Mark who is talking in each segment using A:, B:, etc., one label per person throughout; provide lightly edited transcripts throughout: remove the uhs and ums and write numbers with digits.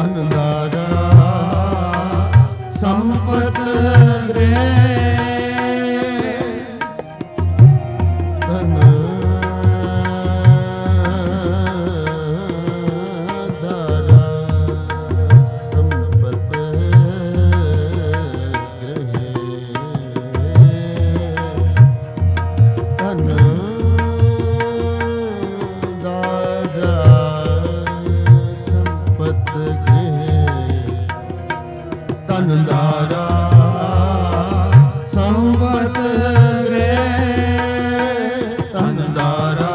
A: ਧਨ ਦਾਰਾ ਸੰਪਤ ਗ੍ਰਹਿ ਧਨ ਦਾਰਾ ਸੰਪਤ ਗ੍ਰਹਿ ਧਨ ਦਾਰਾ ਸੰਪਤ ਗ੍ਰਹਿ ਧਨ ਦਾਰਾ ਸੰਪਤ ਗ੍ਰਹਿ ਧਨ ਦਾਰਾ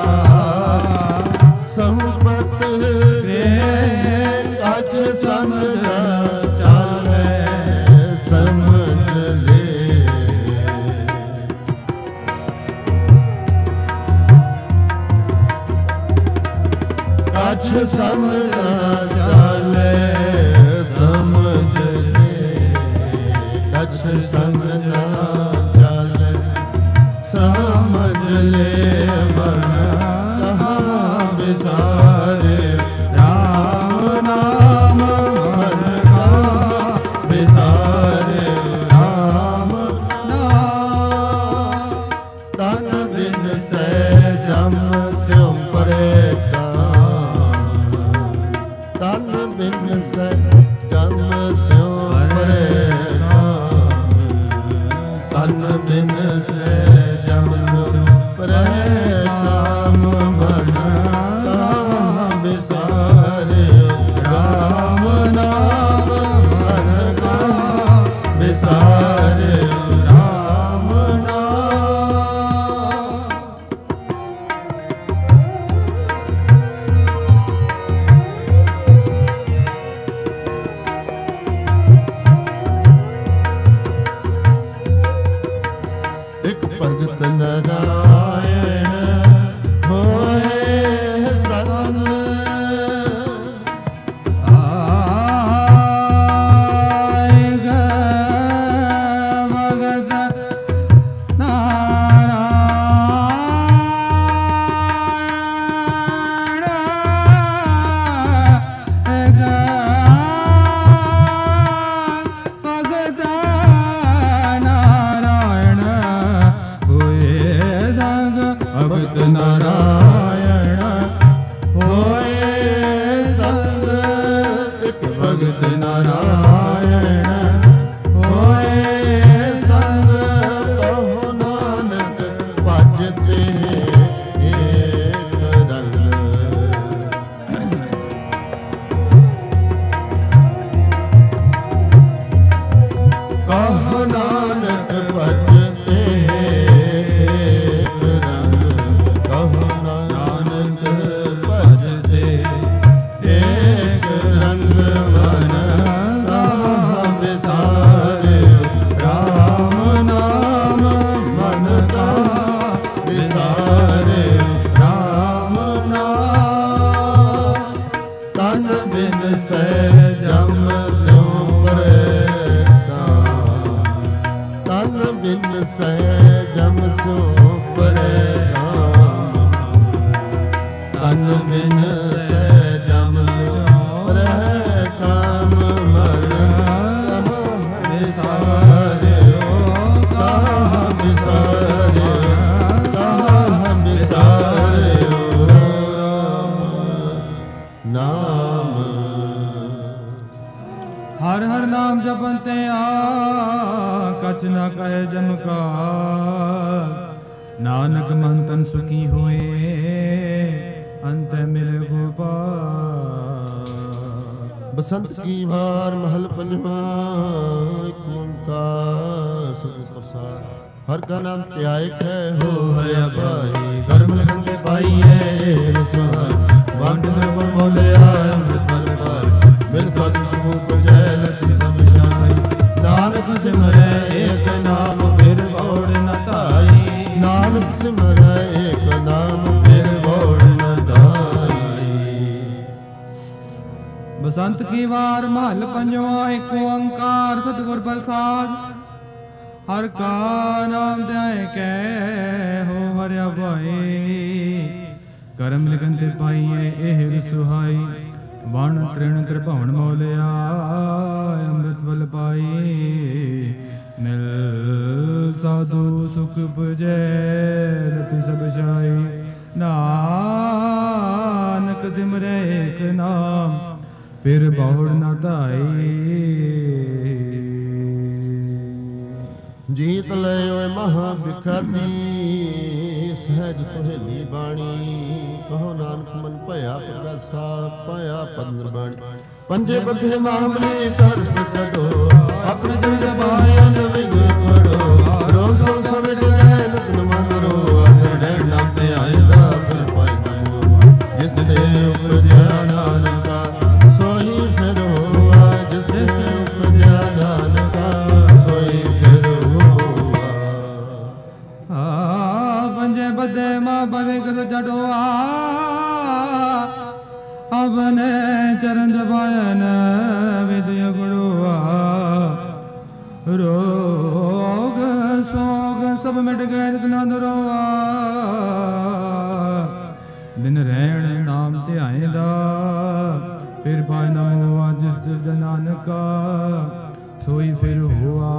A: ਸੰਪਤ ਗ੍ਰਹਿ ਅਛ ਸਮਝ ਚਾਲੇ ਸਮਝ ਲੈ ਅਛ ਸਮਝ ਚਾਲੇ ਸਮਝ ਲੈ ਅਛ ਸਮਝ ਚਾਲੇ ਸਮਝ ਲੈ ਮਨ ਕਹਾਂ ਵਿਸਾਰੇ ਰਾਮ ਨਾਮ ਮਨ ਕਹਾਂ ਵਿਸਾਰੇ ਰਾਮ ਨਾਮ ਤਨ ਬਿਨ ਸਹਿ ਜਮ ਸਿਉ ਪਰੇ ਤਨ ਬਿਨ ਸਹਿ ਜਮ ਸਿਉ ਪਰੇ ਤਨ ਬਿਨ ਸਹਿ ਜਮ ਸਿਉ ਪਰੇ ਕਾਮ ਮਨ ਕਹਾਂ ਵਿਸਾਰੇ ਰਾਮ ਨਾਮ ਮਨ ਕਹਾਂ ਵਿਸਾਰੇ ਰਾਮ ਨਾਮ ਇਕ ਭਗਤ ਨਾਰਾਇਣ ਹੋਏ ਸੰਗ ਆਏਗਾ ਭਗਤ ਨਾਰਾਇਣ ਭਗਤ ਨਾਰਾਇਣ ਹੋਏ ਸੰਗ ਭਗਤ ਨਾਰਾਇਣ ਹੋਏ ਸੰਗ ਇਕ ਭਗਤ ਨਾਰਾਇਣ ਹੋਏ ਸੰਗ ਕਹੋ ਨਾਨਕ ਭਜਤੇ ਏਕ ਰੰਗ ਕਹੋ ਨਾਨਕ ਭਜਤੇ ਏਕ ਰੰਗ ਕਹੋ ਨਾਨਕ ਭਜਤੇ ਏਕ ਰੰਗ ਮਨ ਕਹਾਂ ਵਿਸਾਰੇ ਰਾਮ ਨਾਮ ਮਨ ਕਹਾਂ ਵਿਸਾਰੇ ਰਾਮ ਨਾਮ ਤਨ ਬਿਨ ਸਹਿ ਜਮ ਸਿਉ ਪਰੇ ਤਨ ਬਿਨ ਸਹਿ ਜਮ ਸਿਉ ਪਰੇ ਤਨ ਬਿਨ ਸਹਿ ਜਮ ਸਿਉ ਪਰੇ ਕਾਮ ਮਨ ਕਹਾਂ ਵਿਸਾਰੇ ਕਹਾਂ ਵਿਸਾਰੇ ਕਹਾਂ ਵਿਸਾਰੇ ਰਾਮ ਨਾਮ ਹਰ ਹਰ ਨਾਮ ਜਪੰਤੇ ਆ ਕਛ ਨਾ ਕਹੇ ਜਮ ਕਾ ਨਾਨਕ ਮਨ ਤਨ ਸੁਖੀ ਹੋਏ ਅੰਤ ਮਿਲ ਗੋਪਾਲ। ਬਸੰਤ ਕੀ ਵਾਰ ਮਹਲ ਪੰਜਵਾਂ ਇੱਕ ਓੰਕਾਰ ਸਤਿ ਪ੍ਰਸਾਦ ਹਰ ਕਾ ਨਾਮ ਧਿਆਇਕ ਹੈ ਹੋ ਹਰਿਆ ਭਾਈ ਕਰਮ ਲਗਨ ਕੇ ਪਾਈਏ ਰਸਵਾਰ ਵੰਡ ਨਿਰਮਲ ਮੋਲਿਆ ਅੰਮ੍ਰਿਤ ਮਲ ਪਾਰ ਮਿਲ ਸਾਧੂ ਸਮੂਹ ਪਜੈ ਲਖੀ ਸਮਸ਼ਾਈ ਨਾਨਕ ਸਿਮਰੈ ਏਕ ਨਾਮ ਫਿਰ ਬੋੜ ਨ ਧਾਈ ਨਾਨਕ ਸਿਮਰੈ ਏਕ ਨਾਮ ਫਿਰ ਬੋੜ ਨ ਧਾਈ। ਬਸੰਤ ਕੀ ਵਾਰ ਮਹਲ ਪੰਜਵਾਂ ਇੱਕ ਓੰਕਾਰ ਸਤਿਗੁਰ ਪ੍ਰਸਾਦ ਹਰ ਕਾ ਨਾਮ ਧਿਆਇ ਕੈ ਹੋ ਹਰਿਆ ਭਾਈ ਕਰਮ ਲਿਖਨ ਤੇ ਪਾਈਏ ਇਹ ਸੁਹਾਈ
B: ਵਣ ਤ੍ਰਿਣ ਤ੍ਰਿਭਵਨ ਮੋਲਿਆ ਅੰਮ੍ਰਿਤ ਬਲ ਪਾਈ ਮਿਲ ਸਾਧੂ ਸੁਖ ਪੁਜੈ ਰਤਿ ਸਭ ਛਾਈ ਨਾਨਕ ਸਿਮਰੈ ਏਕ ਨਾਮ ਫਿਰ ਬਹੁੜ ਨਾ ਧਾਈ
A: ਜੀਤ ਲੈ ਓਏ ਮਹਾ ਬਿਖਾਤੀ ਸਹਿਜ ਸੁਹੇਲੀ ਬਾਣੀ ਕਹੋ ਨਾਨਕ ਮਨ ਭਇਆ ਪ੍ਰਗਾਸਾ ਪਾਇਆ ਪਦ ਨਿਰਵਾਣੀ ਪੰਜੇ ਬੱਧੇ ਮਾਮਲੇ ਕਰ ਸਕੜੋ ਆਪਣੇ ਦਿਲ ਦਬਾਇਆ ਨਵਿਗ ਖੜੋ ਰੋਗ ਸੰਗ ਸਮਝ ਲੈ ਨਤਨ ਮਨ ਰੋ ਆਦਰ ਡੈਣ ਨਾਮ ਤੇ ਆਇਦਾ ਫਿਰ ਪਾਈ ਮੰਗੋ ਜਿਸ ਤੇ ਉਪਜਿਆ ਨਾਨਕਾ ਸੋਈ ਫਿਰ ਹੋਆ ਜਿਸ ਤੇ ਉਪਜਿਆ ਨਾਨਕਾ ਸੋਈ ਫਿਰ ਹੋਆ
B: ਪੰਜੇ ਬੱਧੇ ਮਾ ਬਦੇ ਕਸ ਜੜੋਆ ਅਬਨੇ ਚਰਨ ਦਬਾਇਨ ਵਿਦਿ ਗੁਰੂਆ ਰੋਗ ਸੋਗ ਸਭ ਮਿਟ ਗਏ ਨਿਤ ਰੋਆ ਦਿਨ ਰਹਿਣ ਨਾਮ ਧਿਆਏਂਦਾ ਫਿਰ ਪਾਇ ਨਾ ਹੋਆ ਜਿਸ ਦਿਲ ਨਾਨਕਾ ਸੋਈ ਫਿਰ ਹੋਆ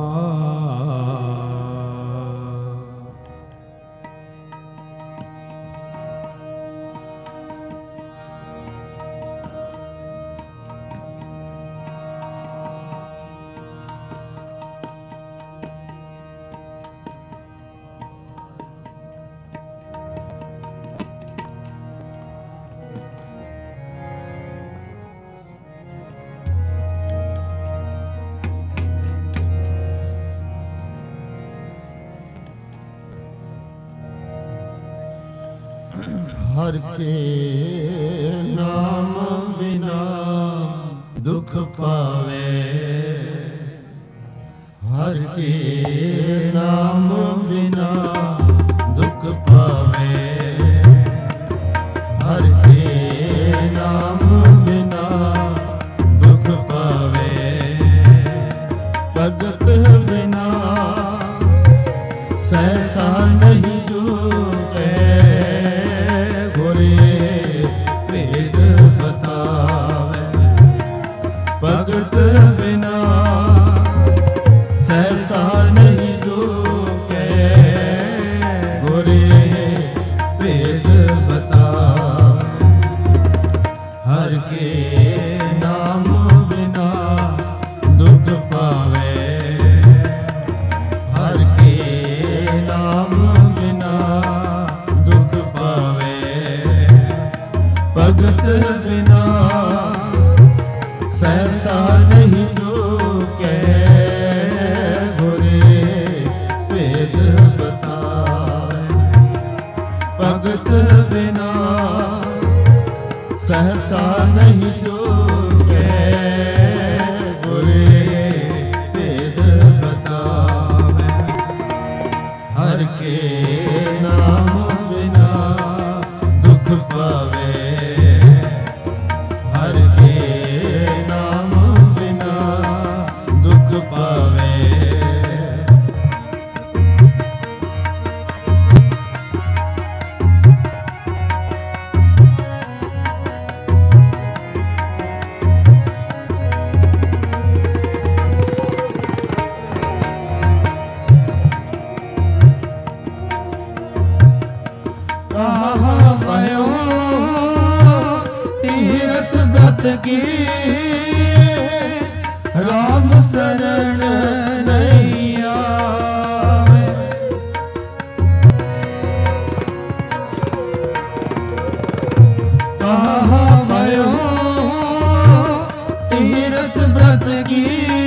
A: ਹਰ ਕੇ ਨਾਮ ਬਿਨਾ ਦੁਖ ਪਾਵੇ ਹਰ ਕੇ ਨਾਮ ਬਿਨਾ ਦੁਖ ਪਾਵੇ ਹਰ ਕੇ ਨਾਮ ਬਿਨਾ ਦੁਖ ਪਾਵੇ ਭਗਤ ਬਿਨਾ ਸਹਿਸਾ ਨਹੀਂ ਜੂਟੇ ਭਗਤ ਬਿਨਾ ਸਹਿਸਾ ਨਹੀਂ ਜੋਕੇ ਗੁਰੇ ਭੇਦ ਬਤਾਵੇ ਹਰ ਕੇ ਨਾਮ ਬਿਨਾ ਦੁਖ ਪਾਵੇ ਹਰ ਕੇ ਨਾਮ ਬਿਨਾ ਦੁਖ ਪਾਵੇ ਭਗਤ ਬਿਨਾ ਸਹਿਸਾ ਨਹੀਂ ਜੋਕੇ ਗੁਰੇ ਭੇਦ ਬਤਾਵੇ ਭਗਤ ਬਿਨਾ ਸਹਿਸਾ ਨਹੀਂ ਜੋਕੇ ਗੁਰੇ ਭੇਦ ਬਤਾਵੇ ਹਰ ਕੇ ਨਾਮ ਬਿਨਾ ਦੁਖ ਪਾਵੇ ਹਰ ਕੇ ਨਾਮ ਬਿਨਾ ਦੁਖ ਪਾਵੇ ਕਹਾ ਪਇਓ ਤੀਰਥ ਬ੍ਰਤ ਕੀ ਰਾਮ ਸਰਣ ਨਹੀਂ ਆਵੇ ਕਹਾ ਪਇਓ ਤੀਰਥ ਬ੍ਰਤ ਕੀ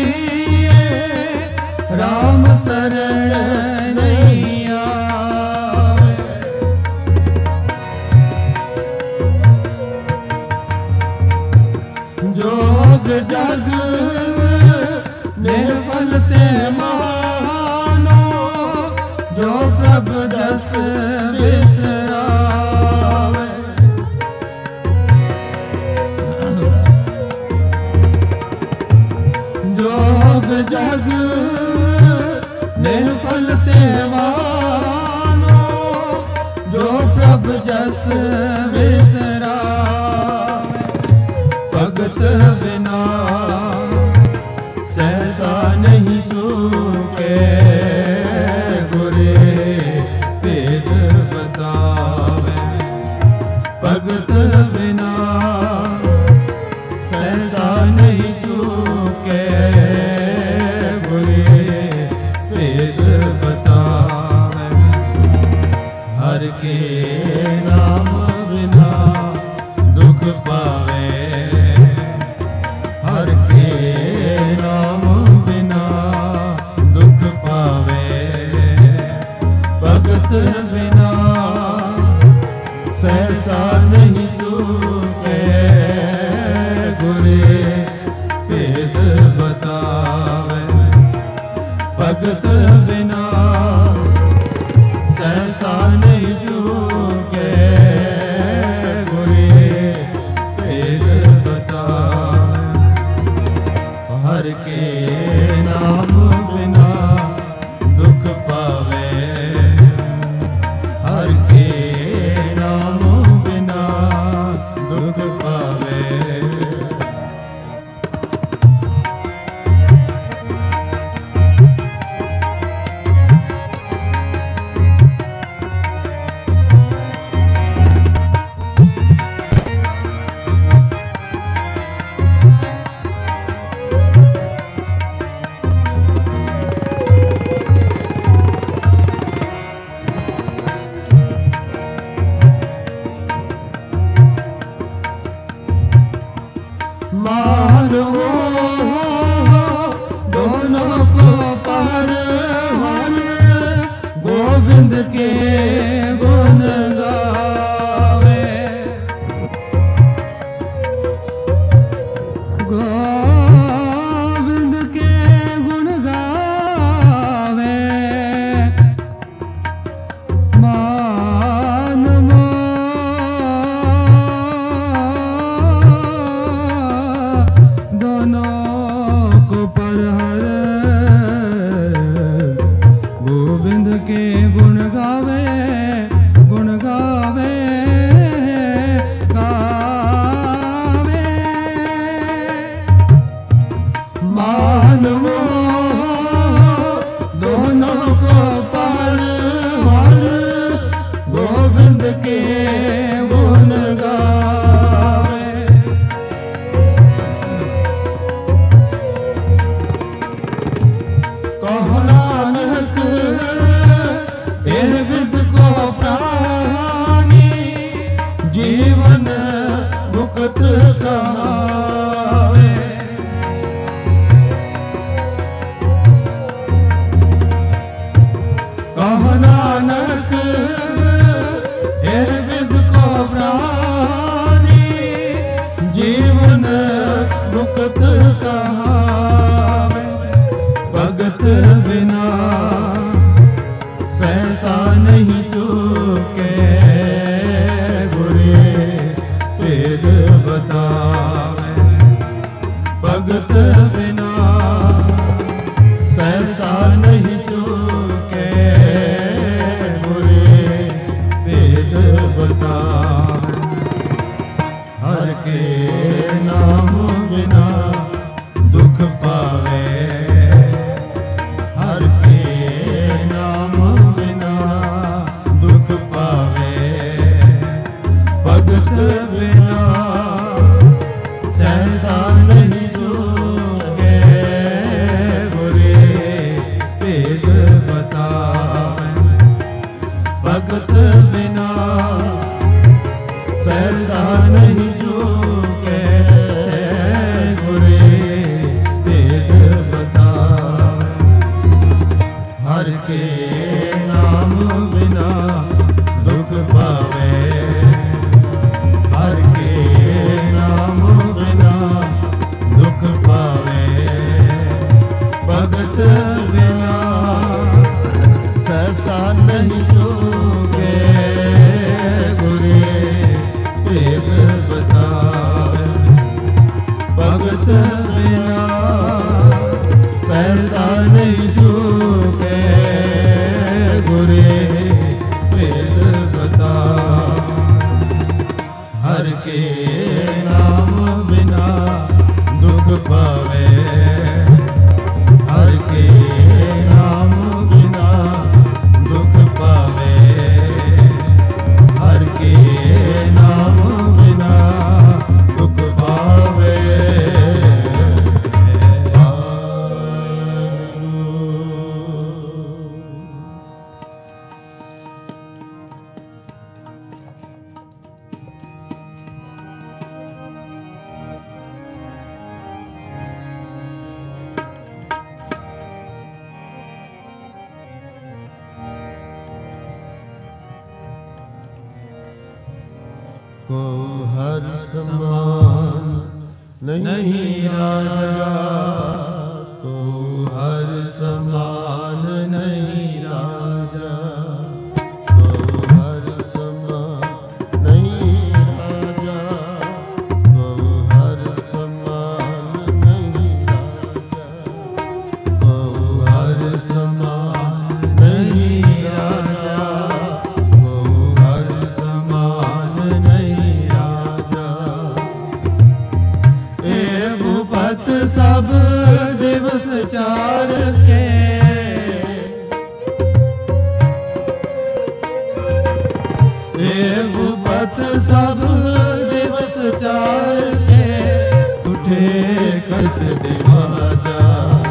A: ਰਾਮ ਸਰਣ ਨਹੀਂ ਆਵੇ ਜੋਗ ਜਗ ਨਿਰਫਲ ਤੇ ਮਾਨੋ ਜੋ ਪ੍ਰਭ ਜਸ ਬਿਸਰਾਵੇ ਜੋਗ ਜਗ ਨਿਰਫਲ ਤੇ ਮਾਨੋ ਜੋ ਪ੍ਰਭ ਜਸ ਬਿਸਰਾਵੇ
B: भगत बिना सहसा नहीं चूके गुरे भेद बतावे भगत बिना सहसा नहीं चूके गुरे भेद बतावे हर के नाम बिना दुख पावे हर के नाम बिना दुख पावे भगत बिना सहसा नहीं चूके गुरे भेद बतावे भगत बिना सहसा नहीं चूके गुरे भेद बतावे हर के नाम बिना दुख पावे हर के नाम बिना दुख पावे मानो दोनों को पर हर गोविंद के गुण गावे गोविंद के गुण गावे गोविंद के गुण गावे गावे मानवो दोनों को पर हर गोविंद के गुण गावे कहो नानक विद को प्राणी जीवन मुक्त कहावे कहो नानक विद को प्राणी जीवन मुक्त कहावे भगत बिना सहसा नहीं चूके गुरे भेद बतावे भगत बिना सहसा नहीं चूके गुरे भेद बतावे हर के नाम बिना दुख पावे हर के नाम बिना दुख पावे भगत बिना सहसा नहीं चूके गुरे भेद बतावे भगत बिना सहसा नहीं चूके गुरे भेद बतावे हर के नाम बिना दुख पावे हर के नाम बिना दुख पावे भगत बिना सहसा नहीं चूके गुरे भेद बतावे भगत बिना सहसा नहीं चूके गुरे भेद बतावे हर के नाम बिना
A: को हर समान नहीं राजा, को हर समान नहीं राजा, को हर समान नहीं राजा, को हर समान नहीं राजा, को हर समान नहीं राजा, को हर समान नहीं राजा। ए भूपत सब दिवस चार के, ए भूपत सब दिवस चार के, उठे करत दिवाजा,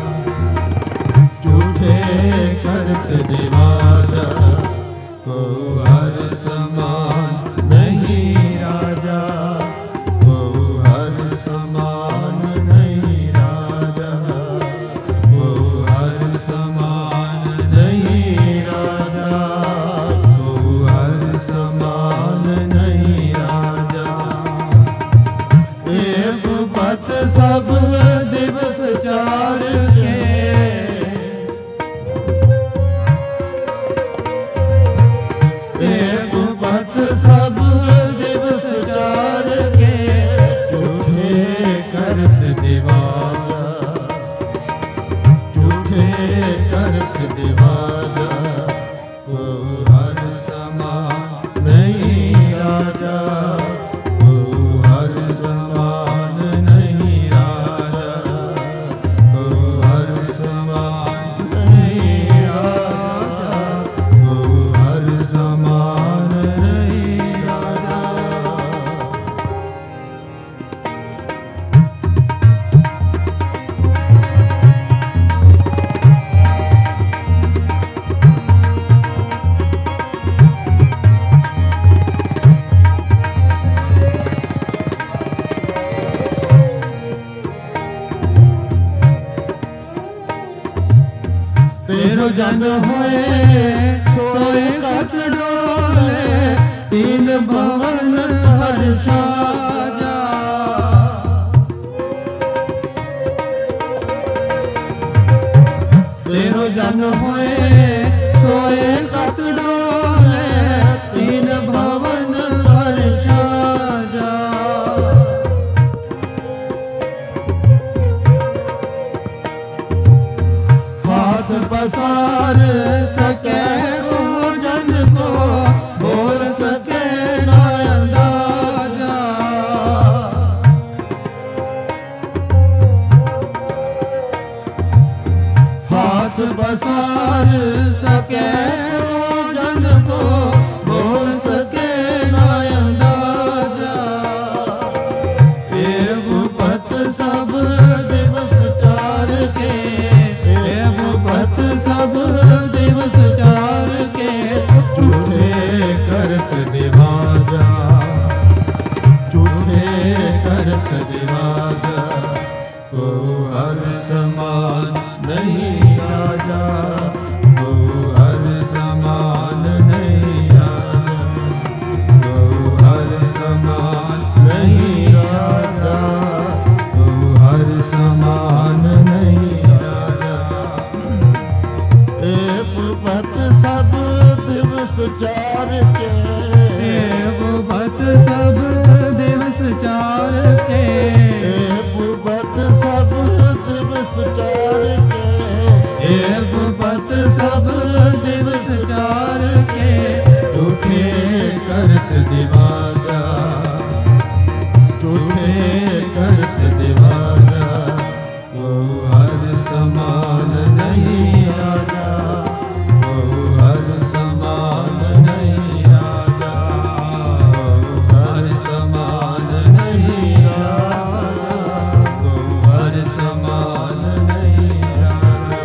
A: झूठे करत दिवाजा, को हर समान नहीं राजा, को हर समान नहीं राजा, को हर समान नहीं राजा, को हर समान नहीं राजा। एक पत सब दिवस चार के, एक पत सब दिवस चार के, झूठे करत दिवाजा, झूठे करत दिवाजा, को हर समान नहीं राजा, को हर समान नहीं राजा, को हर समान नहीं राजा, को हर समान नहीं राजा। तेरो जन होए सोए कत डोले, तीन भवन हर साजा। तेरो जन होए सोए कत डोले, तीन भवन हर साजा। हाथ पसार सके वो जन को, बोल सके ना अंदाजा। हाथ पसार सके वो जन को, बोल सके ना अंदाजा। ए भूपत सब दिवस चार के, भूपत सब दिवस चार के, झूठे करत दिवाजा, झूठे करत दिवाजा, को हर समान नहीं राजा, को हर समान नहीं राजा, को हर समान नहीं राजा, को हर समान नहीं राजा। भूपत सब दिवस चार के, भूपत सब दिवस चार के, भूपत सब दिवस चार के, भूपत सब दिवस चार के, झूठे करत दिवाजा, झूठे करत दिवाजा, को हर समान नहीं राजा, को हर समान नहीं राजा, को हर समान नहीं राजा, को हर समान नहीं राजा।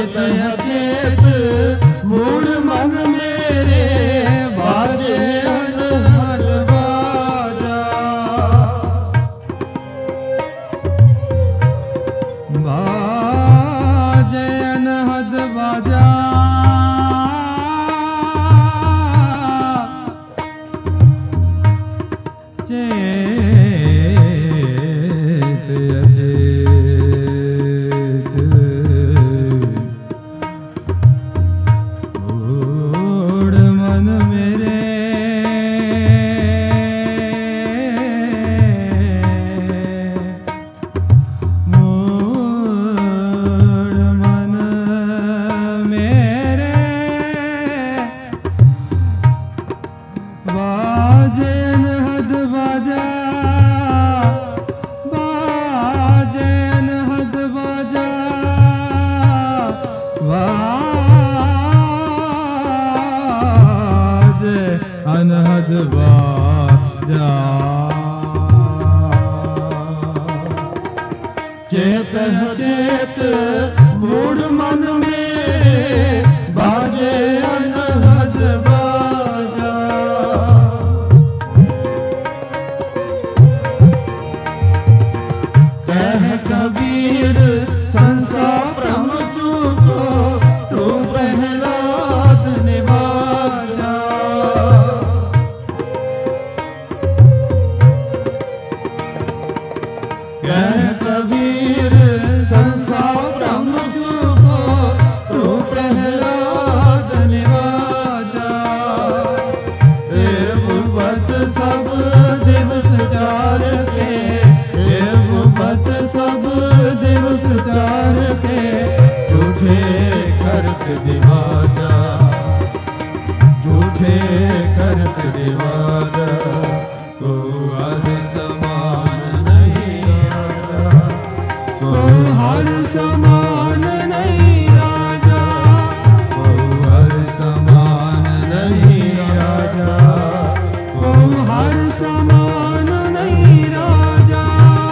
B: चेत अचेत मूड मन मेरे बाजे अनहद बाजा बाजे अनहद बाजा चेत अचेत मूड मन मेरे मूड मन मेरे बाजे अनहद बाजा बाजे अनहद बाजा बाजे अनहद बाजा चेत चेत मूड मन मेरे बाजे अनहद बाजा कह कबीर संसार ब्रह्म चूको तू प्रहलाद निवाजा कह कबीर संसार ब्रह्म चूको तू प्रहलाद निवाजा देव पद सब दिवस चार के पत सब दिवस चार के झूठे करत दिवाजा झूठे करत दिवाजा को हर समान नहीं राजा को हर समान नहीं राजा को हर समान नहीं राजा को हर समान नहीं राजा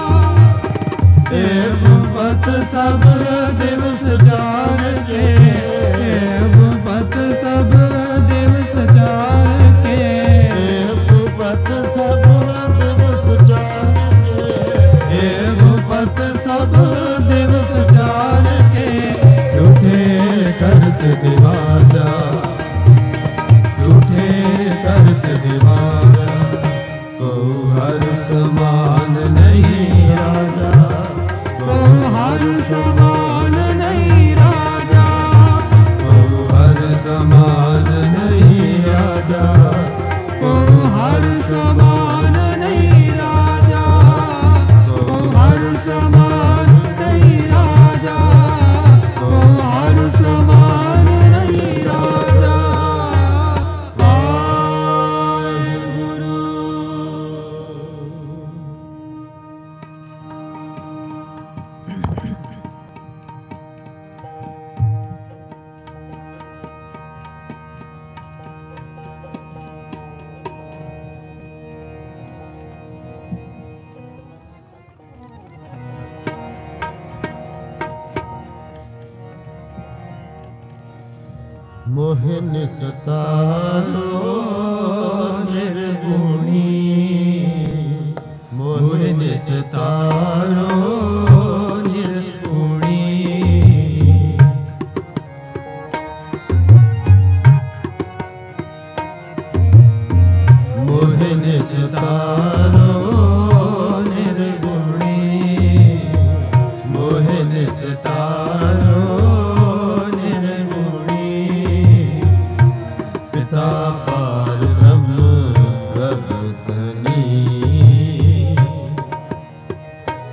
B: देव पत सब दिवस चार के देव पत सब दिवस चार के देव पत सब दिवस चार के देव पत सब दिवस चार के झूठे करत दिवाजा झूठे करत दिवाजा को हर समान नहीं राजा को हर समान नहीं राजा को हर समान नहीं राजा को हर समान नहीं राजा को हर समान नहीं राजा को हर समान नहीं राजा वाहेगुरु।
A: मोहिन सतारो निर्गुणी मोहिन सतारो निर्गुणी मोहिन सतारो निर्गुणी मोहिन सतारो पार ब्रह्म प्रभतनी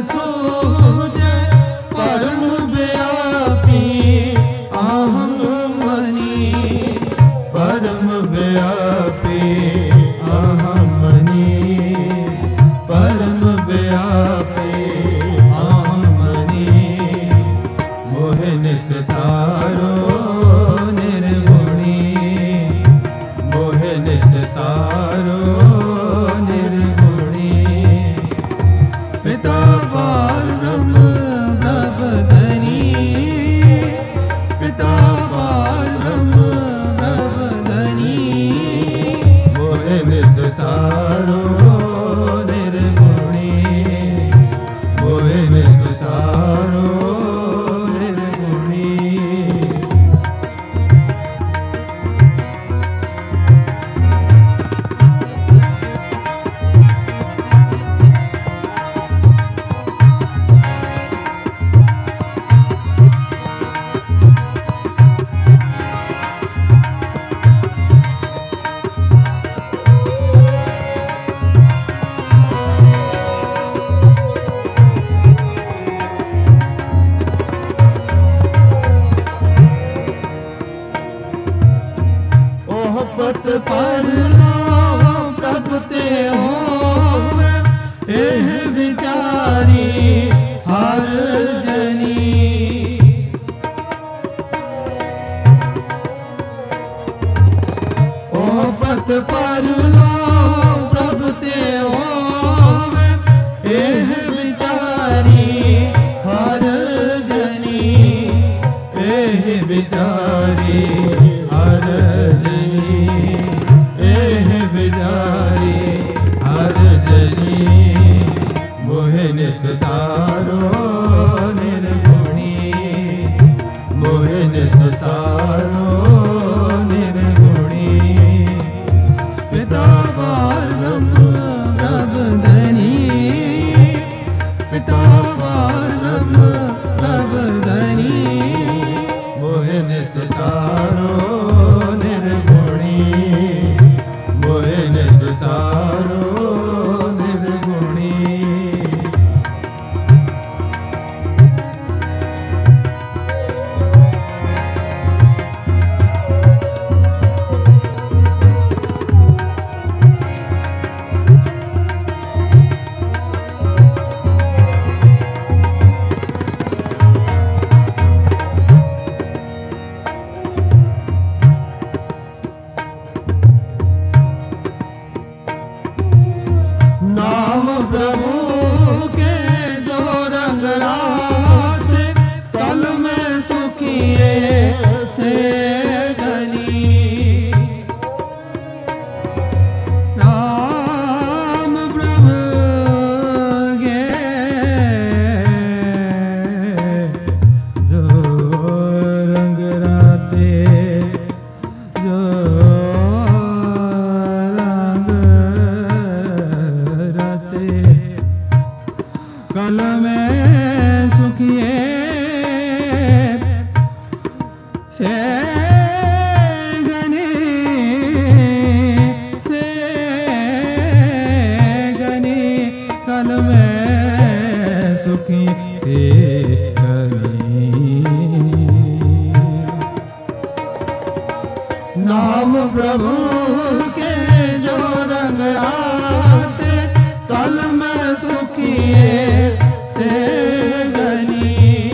B: सूझे परम व्यापी अहम मनी परम व्यापी अहम मनी परम व्यापी अहम मनी मोह निस्तारो निर्गुणी मोह निस्तारो निर्गुणी पिता पारब्रह्म प्रभधनी पिता पारब्रह्म प्रभधनी मोह निस्तारो निर्गुणी मोह निस्तारो निर्गुणी पत पर प्रभ ते होवे एह विचारी हर जनी ओ पत पर प्रभ ते होवे एह विचारी हर जनी एह विचारी हर जनी एह विचारी हर जनी मोह निस्तारो निर्गुणी मोह निस्तारो निर्गुणी पिता पारब्रह्म प्रभधनी पिता पारब्रह्म प्रभधनी मोह निस्तारो निर्गुणी मोह निस्तारो निर्गुणी नाम प्रभु के जो रंग राते तल में सुखिए से गनी नाम प्रभु के जो रंग राते जो कल में सुखिए से गनी कल में सुखी से गनी नाम प्रभु के जो रंग आते कल में सुखिए से गनी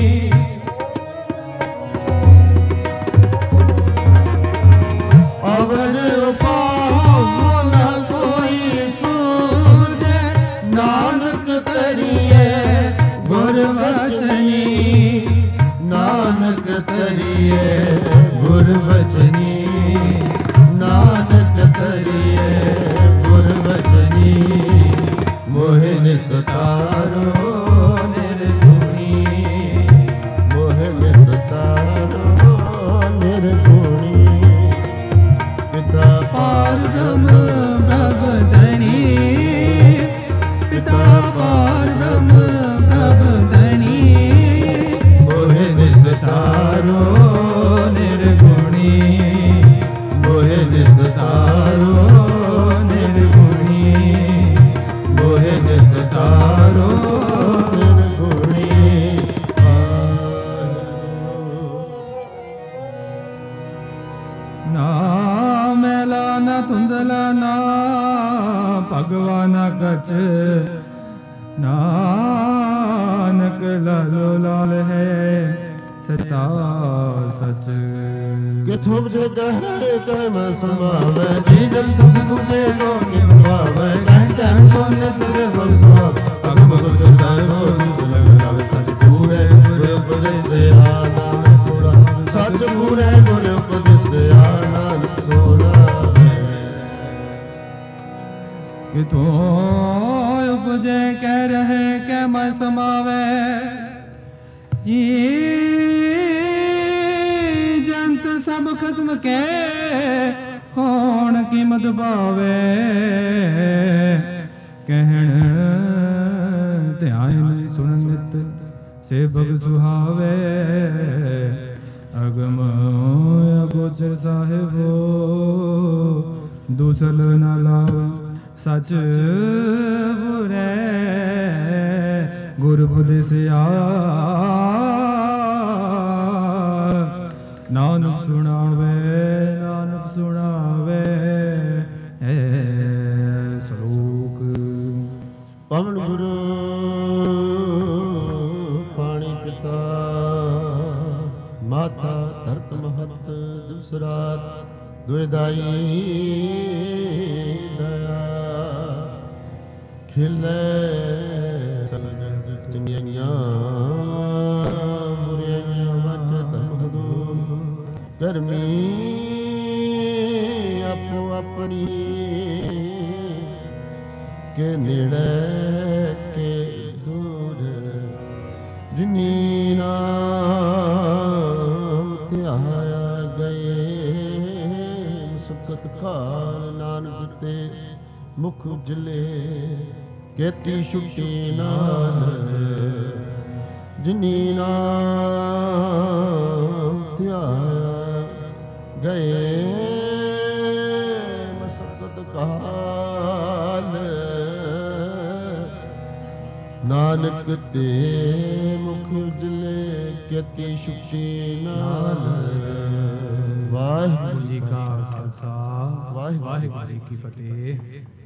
B: अवर उपाय न कोई सूझे नानक तरिए गुरवचनी नानक तरिए गुरवचनी नानक तरिए गुरवचनी मोह निस्तारो निर्गुणी मोह निस्तारो निर्गुणी पिता पारब्रह्म प्रभधनी पिता पारब्रह्म प्रभधनी मोह निस्तारो निर्गुणी ਨਾਨਕ ਲਾਲੋ ਲਾਲ ਹੈ ਸਚਾ ਸਚ।
A: ਕਿਥੋਂ ਜੇ ਗਹਿਰੇ ਕਹਿ ਮੈਂ ਸਮਾਵੇ ਜੀ ਜਬ ਸਭ ਸੁਨੇ ਕੋ ਨਿਭਾਵੇ ਕਹਿ ਕਹਿ ਸੋਨਿਤ ਸੇ ਬਲ ਸੁਆ ਅਗਮ ਗੁਰ ਸਾਹਿਬੋ ਜਿਸ ਲਗ ਰਵ ਸਚ ਪੂਰੇ ਗੁਰ ਉਪਦੇਸਿਆ ਨਾਨਕ ਸੋੜਾ ਸਚ ਪੂਰੇ ਗੁਰ ਉਪਦੇਸਿਆ ਨਾਨਕ ਸੋੜਾ।
B: ਕਿਥੋਂ ਉਪਜੇ ਕਹਿ ਰਹੇ ਕਹਿ ਮੈਂ ਸਮਾਵੇ ਜੀ ਜੰਤ ਸਭ ਖਸਮ ਕੇ ਕੌਣ ਕੀਮਤ ਪਾਵੇ। ਕਹਿਣ ਧਿਆਨ ਸੁਣ ਨਿਤ ਸੇਵਕ ਸੁਹਾਵੇ ਅਗਮ ਅਗੋਚਰ ਸਾਹਿਬੋ ਦੂਸਲ ਨਾ ਲਾਵ ਸਚ ਬੁਰੇ ਗੁਰ ਉਪਦੇਸਿਆ ਨਾਨਕ ਸੁਣਾਵੇ ਨਾਨਕ ਸੁਣਾਵੇ। ਸ਼ਲੋਕ
A: ਪਵਨ ਗੁਰੂ ਪਾਣੀ ਪਿਤਾ ਮਾਤਾ ਧਰਤ ਮਹਤ ਦੂਸਰਾਤ ਦੁਇਦਾਈ ਦਇਆ ਖਿਲੇ ਸਲਜੰਦ ਚੰਗੀਆਂ ਮੁਰੀਆਂ ਵਚ ਧਰਮ ਹਦੂ ਕਰਮੀ ਆਪੋ ਆਪਣੀ ਕੇ ਨੇੜੇ ਕੇ ਦੂਰ ਜਿਨੀ ਨਾਮ ਧਿਆਇਆ ਗਏ ਸੁਕਤ ਕਾਲ ਨਾਨਕ ਤੇ ਮੁਖ ਉਜਲੇ ਕੇਤੀ ਛੁੱਟੀ ਨਾਲ ਜਿਨੀ ਨਾਮ ਧਿਆਇਆ ਗਏ ਮਸਕਤ ਕਾਲ ਨਾਨਕ ਤੇ ਮੁਖ ਉਜਲੇ ਕੇਤੀ ਛੁੱਟੀ ਨਾਲ। ਵਾਹਿਗੁਰੂ
B: ਜੀ ਕਾ ਖਾਲਸਾ ਵਾਹਿਗੁਰੂ ਜੀ ਕੀ ਫਤਿਹ।